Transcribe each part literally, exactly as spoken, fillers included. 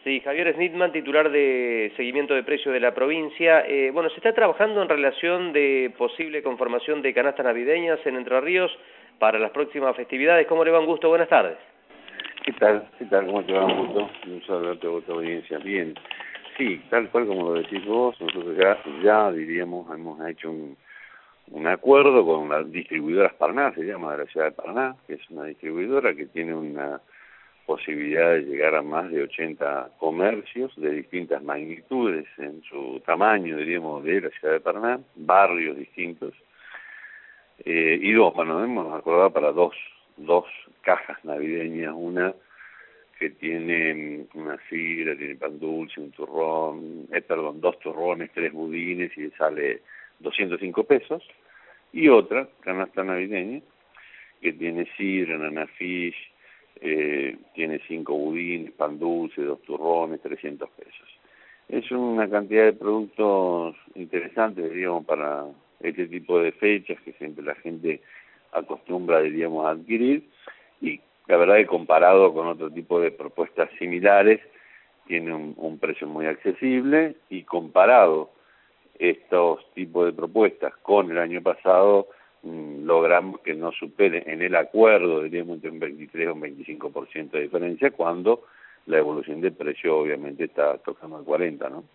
Sí, Javier Snitman, titular de Seguimiento de Precios de la provincia. Eh, bueno, se está trabajando en relación de posible conformación de canastas navideñas en Entre Ríos para las próximas festividades. ¿Cómo le va? Un gusto, buenas tardes. ¿Qué tal? ¿Qué tal? ¿Cómo te va? Un gusto. Un saludo a toda tu audiencia. Bien. Sí, tal cual como lo decís vos, nosotros ya, ya diríamos, hemos hecho un, un acuerdo con la distribuidora Paraná, se llama, de la ciudad de Paraná, que es una distribuidora que tiene una posibilidad de llegar a más de ochenta comercios de distintas magnitudes en su tamaño, diríamos, de la ciudad de Paraná, barrios distintos. Eh, y dos, bueno, hemos acordado para dos, dos cajas navideñas, una que tiene una sidra, tiene pan dulce, un turrón, eh, perdón, dos turrones, tres budines y sale doscientos cinco pesos, y otra canasta navideña que tiene sidra, nanafish, eh, tiene cinco budines, pan dulce, dos turrones, trescientos pesos. Es una cantidad de productos interesantes, diríamos, para este tipo de fechas que siempre la gente acostumbra, diríamos, a adquirir, y la verdad que comparado con otro tipo de propuestas similares, tiene un, un precio muy accesible, y comparado estos tipos de propuestas con el año pasado, mmm, logramos que no supere en el acuerdo, diríamos, entre un veintitrés o un veinticinco por ciento de diferencia, cuando la evolución de precio obviamente está tocando el cuarenta, ¿no?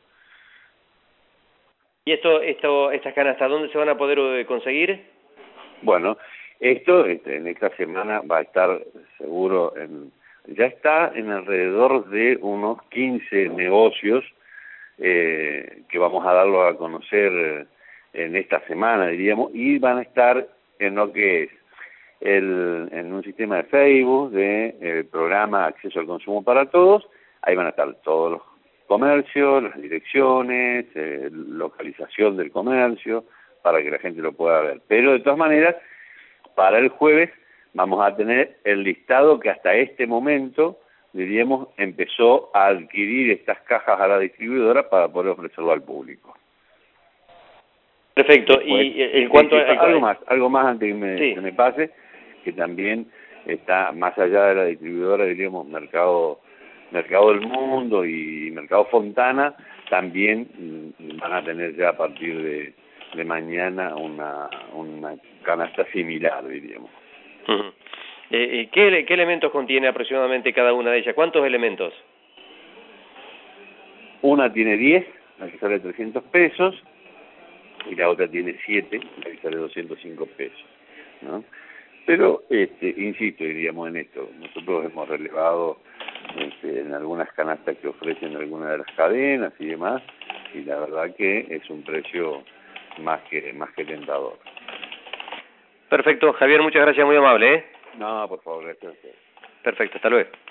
¿Y esto, esto, estas canastas, dónde se van a poder eh, conseguir? Bueno, esto este, en esta semana va a estar seguro, en, ya está en alrededor de unos quince negocios eh, que vamos a darlo a conocer eh, en esta semana, diríamos, y van a estar en lo que es el, en un sistema de Facebook de el programa Acceso al Consumo para Todos. Ahí van a estar todos los comercios, las direcciones, eh, localización del comercio, para que la gente lo pueda ver. Pero de todas maneras, para el jueves vamos a tener el listado que hasta este momento, diríamos, empezó a adquirir estas cajas a la distribuidora para poder ofrecerlo al público. Perfecto. Después, y en cuanto a... algo más, algo más antes que me, sí. que me pase, que también está más allá de la distribuidora, diríamos, Mercado Mercado del Mundo y Mercado Fontana, también van a tener ya a partir de, de mañana una, una canasta similar, diríamos. Uh-huh. eh, ¿qué, ¿Qué elementos contiene aproximadamente cada una de ellas? ¿Cuántos elementos? Una tiene diez, la que sale trescientos pesos, y la otra tiene siete, la que sale doscientos cinco pesos, ¿no? Pero, este, insisto, diríamos en esto, nosotros hemos relevado este, en algunas canastas que ofrecen algunas de las cadenas y demás, y la verdad que es un precio más que más que tentador. Perfecto, Javier, muchas gracias, muy amable, ¿eh? No, por favor, gracias a ustedes. Perfecto, hasta luego.